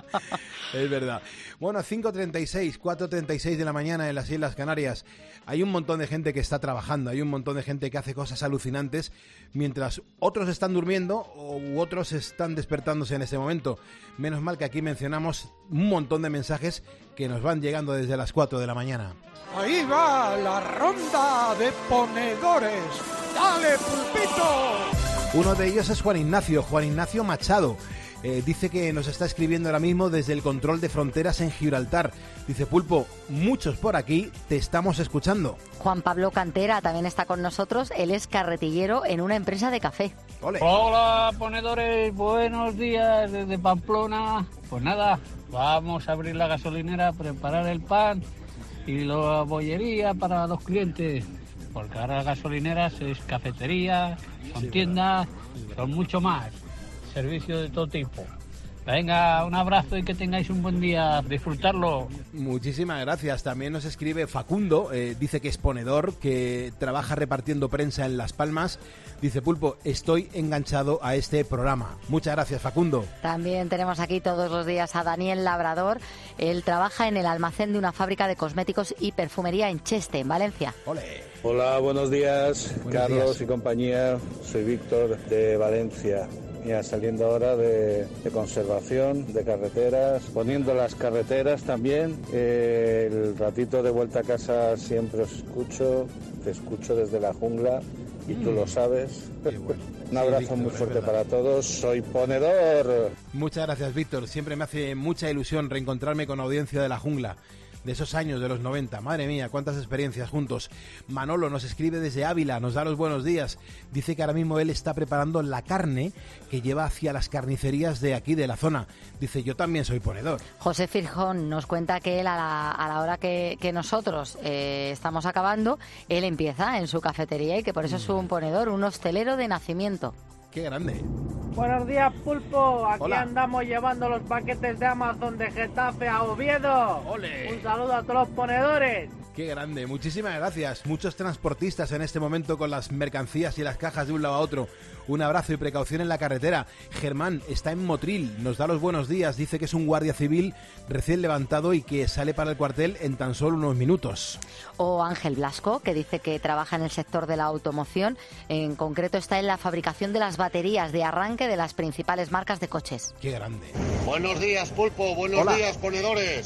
Es verdad. Bueno, cinco treinta y seis, cuatro treinta y seis de la mañana en las Islas Canarias. Hay un montón de gente que está trabajando, hay un montón de gente que hace cosas alucinantes, mientras otros están durmiendo u otros están despertándose en este momento. Menos mal que aquí mencionamos un montón de mensajes que nos van llegando desde las cuatro de la mañana. Ahí va la ronda de ponedores. ¡Dale, Pulpito! Uno de ellos es Juan Ignacio, Juan Ignacio Machado. Eh, dice que nos está escribiendo ahora mismo desde el control de fronteras en Gibraltar. Dice, Pulpo, muchos por aquí te estamos escuchando. Juan Pablo Cantera también está con nosotros. Él es carretillero en una empresa de café. ¡Ole! Hola, ponedores. Buenos días desde Pamplona. Pues nada, vamos a abrir la gasolinera, preparar el pan y la bollería para los clientes. Porque ahora las gasolineras es cafetería, son sí, tiendas, son mucho más. Servicio de todo tipo. Venga, un abrazo y que tengáis un buen día. Disfrutarlo. Muchísimas gracias. También nos escribe Facundo, eh, dice que es ponedor, que trabaja repartiendo prensa en Las Palmas. Dice, Pulpo, estoy enganchado a este programa. Muchas gracias, Facundo. También tenemos aquí todos los días a Daniel Labrador. Él trabaja en el almacén de una fábrica de cosméticos y perfumería en Cheste, en Valencia. ¡Ole! Hola, buenos días, buenos Carlos días. Y compañía. Soy Víctor de Valencia. Ya saliendo ahora de, de conservación de carreteras, poniendo las carreteras también. Eh, el ratito de vuelta a casa siempre os escucho, te escucho desde la jungla y mm. tú lo sabes. Bueno. Un abrazo sí, Víctor, muy fuerte para todos. Soy ponedor. Muchas gracias, Víctor. Siempre me hace mucha ilusión reencontrarme con audiencia de la jungla. De esos años de los noventa, madre mía, cuántas experiencias juntos. Manolo nos escribe desde Ávila, nos da los buenos días. Dice que ahora mismo él está preparando la carne que lleva hacia las carnicerías de aquí, de la zona. Dice, yo también soy ponedor. José Firjón nos cuenta que él a la, a la hora que, que nosotros eh, estamos acabando, él empieza en su cafetería y que por eso es un ponedor, un hostelero de nacimiento. ¡Qué grande! Buenos días, Pulpo. Aquí Hola. Andamos llevando los paquetes de Amazon de Getafe a Oviedo. ¡Ole! Un saludo a todos los ponedores. ¡Qué grande! Muchísimas gracias. Muchos transportistas en este momento con las mercancías y las cajas de un lado a otro. Un abrazo y precaución en la carretera. Germán está en Motril, nos da los buenos días. Dice que es un guardia civil recién levantado y que sale para el cuartel en tan solo unos minutos. O Ángel Blasco, que dice que trabaja en el sector de la automoción. En concreto está en la fabricación de las baterías de arranque de las principales marcas de coches. ¡Qué grande! Buenos días, Pulpo. Buenos Hola. días, ponedores.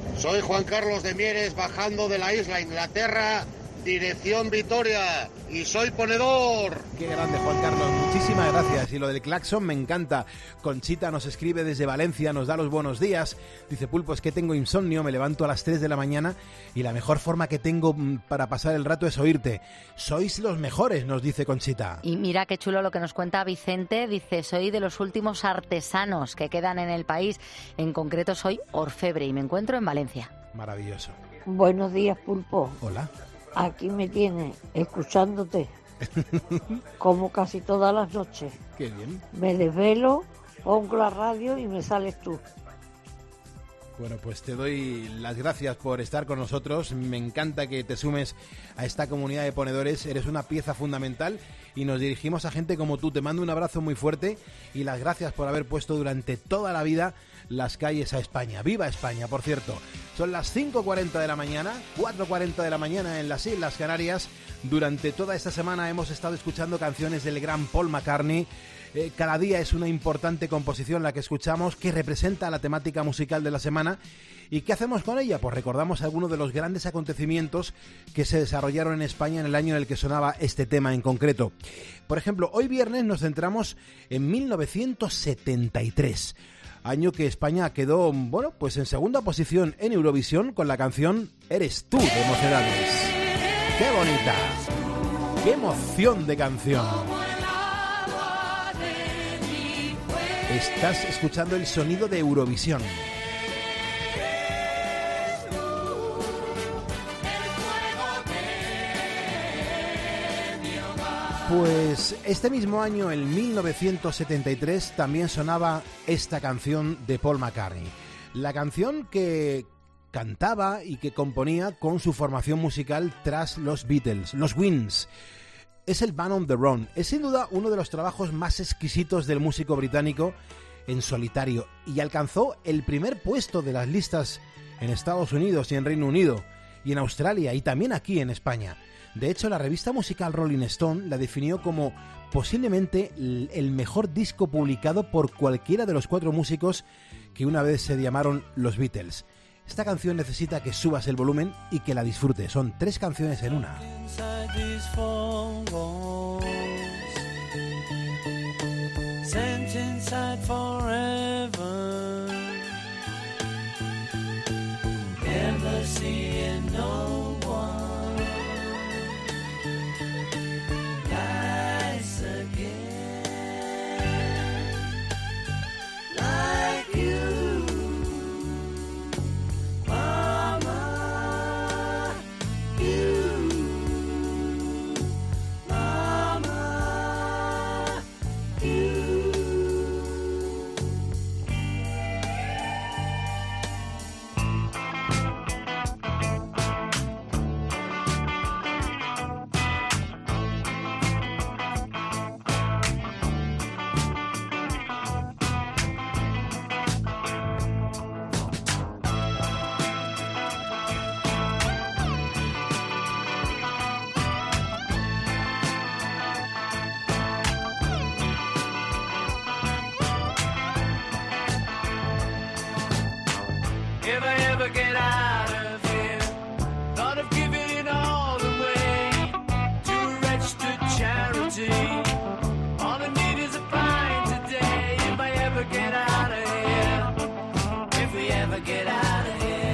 Soy Juan Carlos de Mieres, bajando de la isla Inglaterra, dirección Vitoria, y soy ponedor. Qué grande, Juan Carlos, muchísimas gracias. Y lo del claxon me encanta. Conchita nos escribe desde Valencia, nos da los buenos días. Dice, Pulpo, es que tengo insomnio, me levanto a las tres de la mañana y la mejor forma que tengo para pasar el rato es oírte. Sois los mejores, nos dice Conchita. Y mira qué chulo lo que nos cuenta Vicente. Dice, soy de los últimos artesanos que quedan en el país. En concreto soy orfebre y me encuentro en Valencia. Maravilloso. Buenos días, Pulpo. Hola. Aquí me tienes, escuchándote, como casi todas las noches. Qué bien. Me desvelo, pongo la radio y me sales tú. Bueno, pues te doy las gracias por estar con nosotros. Me encanta que te sumes a esta comunidad de ponedores. Eres una pieza fundamental y nos dirigimos a gente como tú. Te mando un abrazo muy fuerte y las gracias por haber puesto durante toda la vida las calles a España. ¡Viva España, por cierto! Son las cinco cuarenta de la mañana, cuatro cuarenta de la mañana en las Islas Canarias. Durante toda esta semana hemos estado escuchando canciones del gran Paul McCartney. Eh, cada día es una importante composición la que escuchamos que representa la temática musical de la semana. ¿Y qué hacemos con ella? Pues recordamos algunos de los grandes acontecimientos que se desarrollaron en España en el año en el que sonaba este tema en concreto. Por ejemplo, hoy viernes nos centramos en mil novecientos setenta y tres, año que España quedó, bueno, pues en segunda posición en Eurovisión con la canción Eres tú de Mocedades. ¡Qué bonita! ¡Qué emoción de canción! Estás escuchando el sonido de Eurovisión. Pues este mismo año, en mil novecientos setenta y tres, también sonaba esta canción de Paul McCartney. La canción que cantaba y que componía con su formación musical tras los Beatles, los Wings. Es el Band on the Run. Es sin duda uno de los trabajos más exquisitos del músico británico en solitario y alcanzó el primer puesto de las listas en Estados Unidos y en Reino Unido y en Australia y también aquí en España. De hecho, la revista musical Rolling Stone la definió como posiblemente el mejor disco publicado por cualquiera de los cuatro músicos que una vez se llamaron los Beatles. Esta canción necesita que subas el volumen y que la disfrutes. Son tres canciones en una. If I ever get out of here, thought of giving it all away to a registered charity. All I need is a pint today. If I ever get out of here, if we ever get out of here.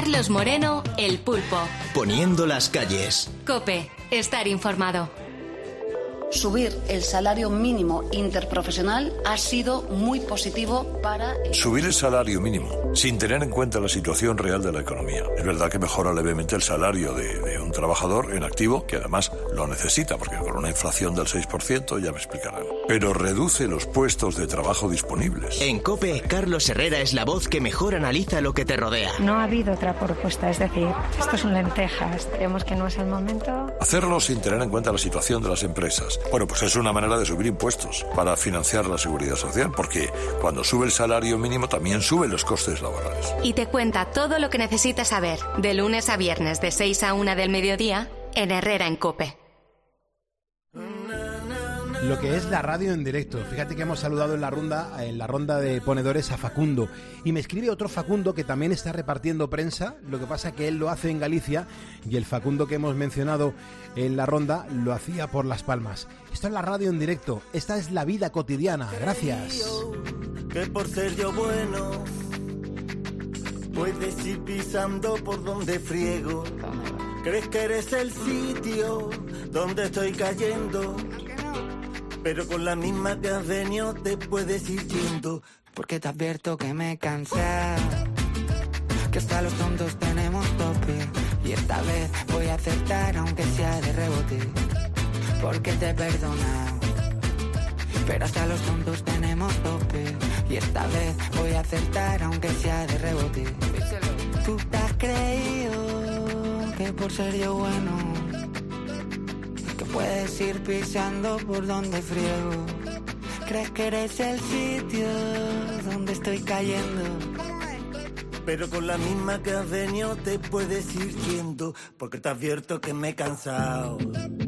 Carlos Moreno, El Pulpo. Poniendo las calles. COPE, estar informado. Subir el salario mínimo interprofesional ha sido muy positivo para... Subir el salario mínimo, sin tener en cuenta la situación real de la economía. Es verdad que mejora levemente el salario de, de un trabajador en activo, que además lo necesita, porque con una inflación del seis por ciento ya me explicarán. Pero reduce los puestos de trabajo disponibles. En COPE, Carlos Herrera es la voz que mejor analiza lo que te rodea. No ha habido otra propuesta, es decir, esto son lentejas, creemos que no es el momento. Hacerlo sin tener en cuenta la situación de las empresas. Bueno, pues es una manera de subir impuestos para financiar la seguridad social, porque cuando sube el salario mínimo también suben los costes laborales. Y te cuenta todo lo que necesitas saber, de lunes a viernes de seis a una del mediodía, en Herrera en COPE. Lo que es la radio en directo. Fíjate que hemos saludado en la ronda, en la ronda de ponedores a Facundo. Y me escribe otro Facundo que también está repartiendo prensa. Lo que pasa que él lo hace en Galicia y el Facundo que hemos mencionado en la ronda lo hacía por Las Palmas. Esto es la radio en directo. Esta es la vida cotidiana. Gracias. Que por ser yo bueno puedes ir pisando por donde friego. Crees que eres el sitio donde estoy cayendo, pero con la misma que has venido te puedes ir yendo. Porque te advierto que me cansé, que hasta los tontos tenemos tope, y esta vez voy a acertar aunque sea de rebote. Porque te he perdonado, pero hasta los tontos tenemos tope, y esta vez voy a acertar aunque sea de rebote. Tú te has creído que por ser yo bueno puedes ir pisando por donde friego. Crees que eres el sitio donde estoy cayendo, pero con la misma que has venido te puedes ir yendo. Porque te advierto que me he cansado,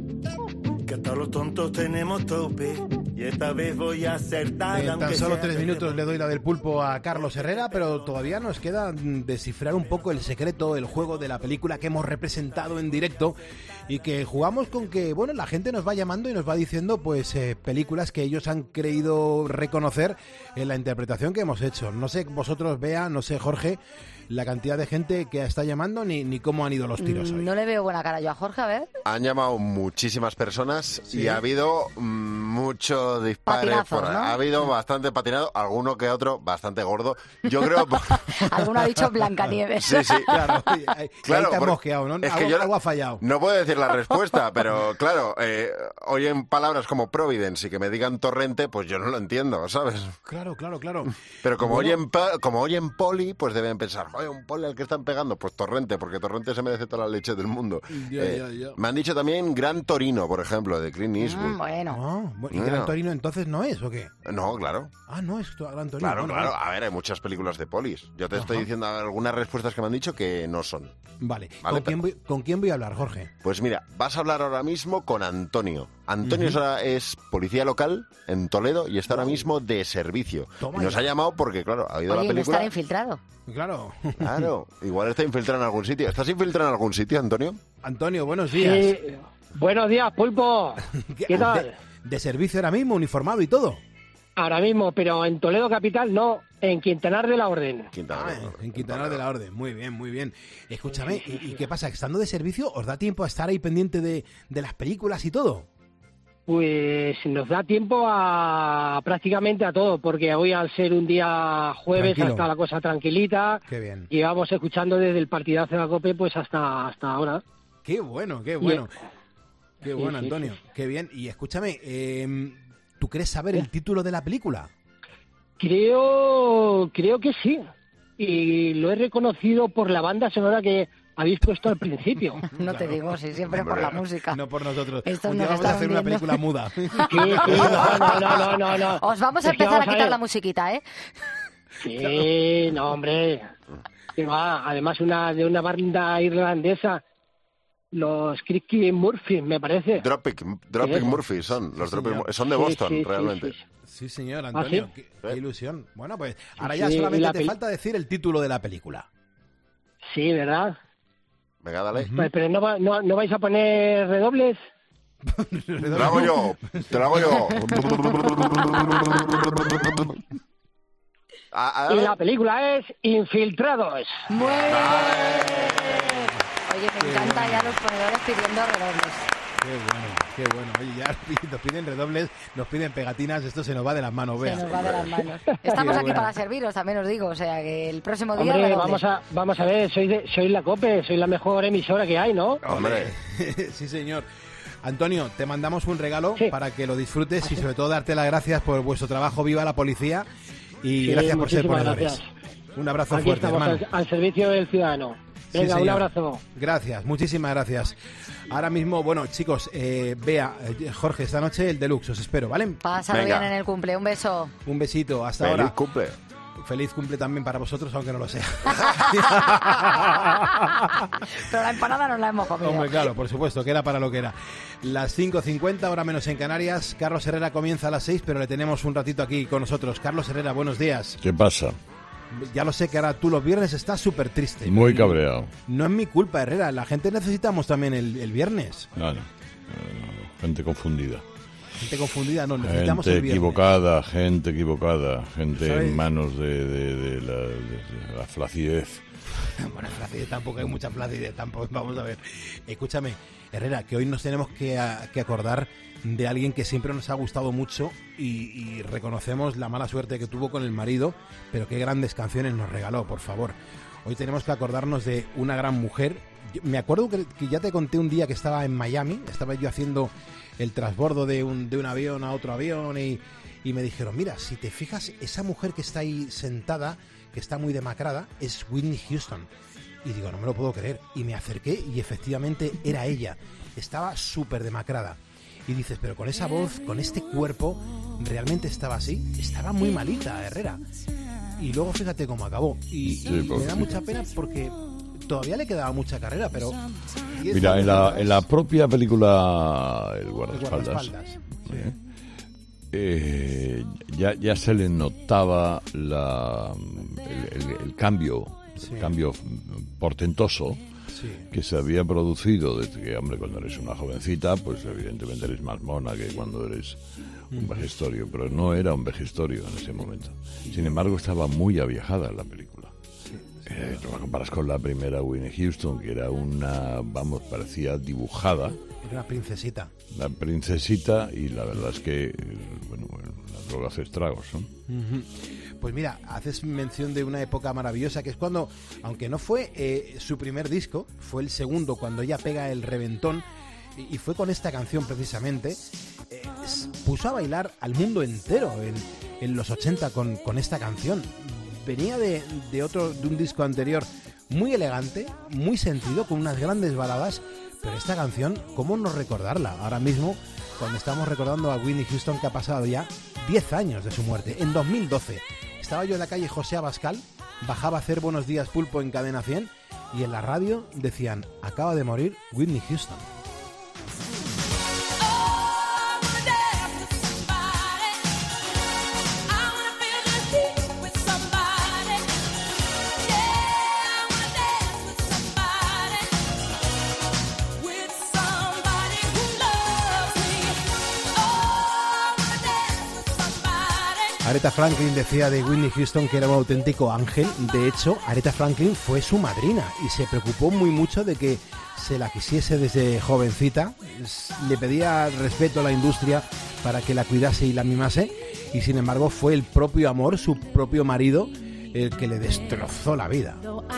que hasta los tontos tenemos tope, y esta vez voy a acertar. En tan solo tres minutos le doy la del pulpo a Carlos Herrera, pero todavía nos queda descifrar un poco el secreto, el juego de la película que hemos representado en directo y que jugamos con que, bueno, la gente nos va llamando y nos va diciendo, pues, eh, películas que ellos han creído reconocer en la interpretación que hemos hecho. No sé vosotros, Bea, no sé, Jorge, la cantidad de gente que está llamando ni, ni cómo han ido los tiros hoy. No le veo buena cara yo a Jorge, a ver. Han llamado muchísimas personas, ¿sí?, y ha habido mm, mucho dispare por ahí. ¿No? Ha habido bastante patinado, alguno que otro bastante gordo. Yo creo... Alguno ha dicho Blancanieves. Sí, sí. Claro, ahí, ahí claro, te has mosqueado, ¿no? Es algo, que yo algo ha fallado. No puedo decir la respuesta, pero claro, eh, oyen palabras como Providence y que me digan torrente, pues yo no lo entiendo, ¿sabes? Claro, claro, claro. Pero como, bueno. oyen, como oyen poli, pues deben pensar, oye, un poli al que están pegando, pues torrente, porque torrente se merece toda la leche del mundo. Ya, eh, ya, ya. Me han dicho también Gran Torino, por ejemplo, de Clint Eastwood. Mm, bueno. Ah, bueno. ¿Y No. Gran Torino entonces no es o qué? No, claro. Ah, no es Gran Torino. Claro, Bueno, claro. vale. A ver, hay muchas películas de polis. Yo te Ajá. estoy diciendo algunas respuestas que me han dicho que no son. Vale. Vale, ¿Con, quién voy, ¿Con quién voy a hablar, Jorge? Pues mira, vas a hablar ahora mismo con Antonio. Antonio Ujú. es, ahora- es policía local en Toledo y está ahora mismo de servicio. Toma Y nos ya. ha llamado porque, claro, ha oído Oye, la ¿no estará película. infiltrado? Claro. Claro, igual está infiltrado en algún sitio. ¿Estás infiltrado en algún sitio, Antonio? Antonio, buenos días. Sí. Buenos días, Pulpo. ¿Qué tal? De, de servicio ahora mismo, uniformado y todo. Ahora mismo, pero en Toledo Capital no, en Quintanar de la Orden. Quintanar. Ah, en Quintanar de la Orden. Muy bien, muy bien. Escúchame, ¿y, y qué pasa? ¿Estando de servicio os da tiempo a estar ahí pendiente de, de las películas y todo? Pues nos da tiempo a prácticamente a todo, porque hoy al ser un día jueves Tranquilo. está la cosa tranquilita. Qué bien. Llevamos escuchando desde el partidazo de la COPE pues hasta, hasta ahora. Qué bueno, qué bueno. Qué Sí, bueno, sí, Antonio. sí. Qué bien. Y escúchame, eh, ¿tú crees saber el título de la película? Creo, creo que sí. Y lo he reconocido por la banda sonora que habéis puesto al principio. No te digo, sí, siempre por la música. No por nosotros. Esto Un nos día vamos a está hacer una hundiendo. película muda. Sí, sí, no, no, no, no, no, no. Os vamos a Es que empezar a vamos quitar ver. la musiquita, ¿eh? Sí, no, hombre. Que va, además una de una banda irlandesa, los Cricky Murphy, me parece. Dropic, Dropic Sí. Murphy son. Los Sí, Dropic señor. Mur- son de Sí, Boston, sí, sí, realmente. sí, sí. Sí, señor, Antonio. ¿Ah, sí? Qué, qué ilusión. Bueno, pues ahora Sí, ya sí, solamente la te peli- falta decir el título de la película. Sí, ¿verdad? Venga, dale. Pues, pero no, va- no, no vais a poner redobles. Te lo hago yo, te lo hago yo. A, a y la película es Infiltrados. Muy bien. Oye, me encanta ya los ponedores pidiendo redobles. Qué bueno, qué bueno. Oye, ya nos piden redobles, nos piden pegatinas, esto se nos va de las manos, vea. Se nos va de las manos. Estamos aquí para serviros, también os digo, o sea, que el próximo día... Hombre, vamos a, vamos a ver, soy, de, soy la COPE, soy la mejor emisora que hay, ¿no? Hombre, sí señor. Antonio, te mandamos un regalo sí. para que lo disfrutes ¿Ah, y sobre todo darte las gracias por vuestro trabajo. Viva la policía y sí, gracias por ser ponedores. Gracias. Un abrazo aquí fuerte, estamos hermano. Al, al servicio del ciudadano. Venga, sí, un abrazo. Gracias, muchísimas gracias. Ahora mismo, bueno, chicos, eh, Bea, eh, Jorge, esta noche el deluxe, os espero, ¿vale? Pásalo bien en el cumple, un beso. Un besito, hasta Feliz ahora. Feliz cumple. Feliz cumple también para vosotros, aunque no lo sea. Pero la empanada no la hemos comido. Hombre, claro, por supuesto, que era para lo que era. Las cinco cincuenta, ahora menos en Canarias. Carlos Herrera comienza a las seis, pero le tenemos un ratito aquí con nosotros. Carlos Herrera, buenos días. ¿Qué pasa? Ya lo sé que ahora tú los viernes estás súper triste. Muy cabreado. No es mi culpa, Herrera. La gente necesitamos también el, el viernes. No, no, no, gente confundida. Gente confundida, no, necesitamos gente el viernes. equivocada, gente equivocada, gente ¿sabes? En manos de, de, de, la, de la flacidez. Bueno, flacidez tampoco hay mucha flacidez, tampoco. Vamos a ver. Escúchame, Herrera, que hoy nos tenemos que, a, que acordar de alguien que siempre nos ha gustado mucho y, y reconocemos la mala suerte que tuvo con el marido, pero qué grandes canciones nos regaló, por favor. Hoy tenemos que acordarnos de una gran mujer. Yo, me acuerdo que, que ya te conté un día que estaba en Miami, estaba yo haciendo el transbordo de un, de un avión a otro avión y, y me dijeron, mira, si te fijas, esa mujer que está ahí sentada, que está muy demacrada, es Whitney Houston. Y digo, no me lo puedo creer. Y me acerqué y efectivamente era ella. Estaba súper demacrada. Y dices, pero con esa voz, con este cuerpo, ¿realmente estaba así? Estaba muy malita, Herrera. Y luego fíjate cómo acabó. Y, sí, y me da mucha pena porque todavía le quedaba mucha carrera, pero... Mira, en la, en la propia película El guardaespaldas, El guardaespaldas sí. ¿eh? Eh, ya, ya se le notaba la, el, el, el cambio, sí. el cambio portentoso sí. que se había producido desde que, hombre, cuando eres una jovencita, pues evidentemente eres más mona que cuando eres un vejestorio, pero no era un vejestorio en ese momento. Sin embargo, estaba muy aviejada la película. Sí, sí, eh, lo comparas con la primera Whitney Houston, que era una, vamos, parecía dibujada. Una princesita. La princesita, y la verdad es que, bueno, la droga hace estragos, ¿no? Uh-huh. Pues mira, haces mención de una época maravillosa, que es cuando, aunque no fue eh, su primer disco, fue el segundo, cuando ella pega el reventón, y, y fue con esta canción precisamente, eh, puso a bailar al mundo entero en, en los ochenta con, con esta canción. Venía de, de otro, de un disco anterior muy elegante, muy sentido, con unas grandes baladas. Pero esta canción, ¿cómo no recordarla? Ahora mismo, cuando estamos recordando a Whitney Houston, que ha pasado ya diez años de su muerte, en dos mil doce. Estaba yo en la calle José Abascal, bajaba a hacer Buenos Días Pulpo en Cadena cien, y en la radio decían, acaba de morir Whitney Houston. Aretha Franklin decía de Whitney Houston que era un auténtico ángel. De hecho, Aretha Franklin fue su madrina y se preocupó muy mucho de que se la quisiese desde jovencita. Le pedía respeto a la industria para que la cuidase y la mimase, y sin embargo fue el propio amor, su propio marido, el que le destrozó la vida.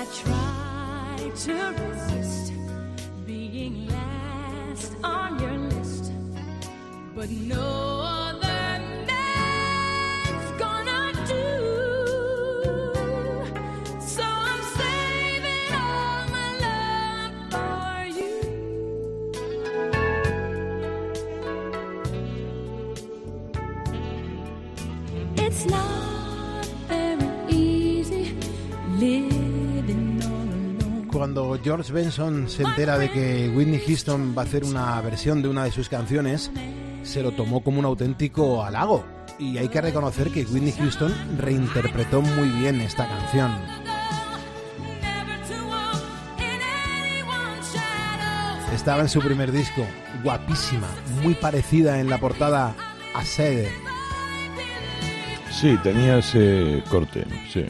Cuando George Benson se entera de que Whitney Houston va a hacer una versión de una de sus canciones, se lo tomó como un auténtico halago. Y hay que reconocer que Whitney Houston reinterpretó muy bien esta canción. Estaba en su primer disco, guapísima, muy parecida en la portada a Sade. Sí, tenía ese corte, sí.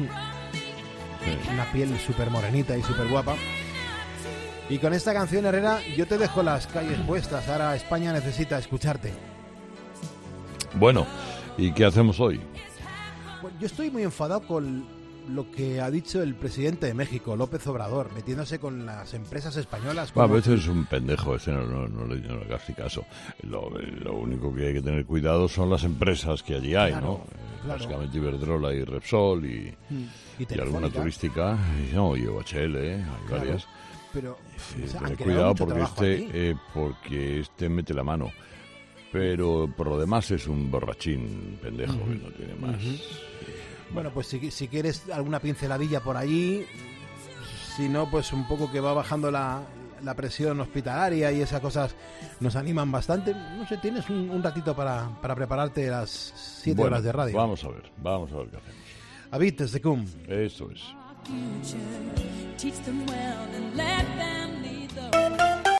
Una piel súper morenita y súper guapa. Y con esta canción, Herrera, yo te dejo las calles puestas. Ahora España necesita escucharte. Bueno, ¿y qué hacemos hoy? Pues yo estoy muy enfadado con lo que ha dicho el presidente de México, López Obrador, metiéndose con las empresas españolas. Como... A veces es un pendejo, ese no, no, no, le, no le hagas caso. Lo, lo único que hay que tener cuidado son las empresas que allí hay, claro, ¿no? Claro. Básicamente Iberdrola y Repsol y, mm. y, y alguna turística, y, no, y O H L, hay claro. varias. Pero sí, o sea, tener cuidado porque este, eh, porque este mete la mano. Pero por lo demás es un borrachín pendejo uh-huh. que no tiene más. Uh-huh. Bueno, pues si, si quieres alguna pinceladilla por allí, si no, pues un poco que va bajando la, la presión hospitalaria y esas cosas nos animan bastante. No sé, tienes un, un ratito para, para prepararte las siete bueno, horas de radio. Vamos a ver, vamos a ver qué hacemos. David, desde C U M. Eso es. Teach them well and let them lead the way.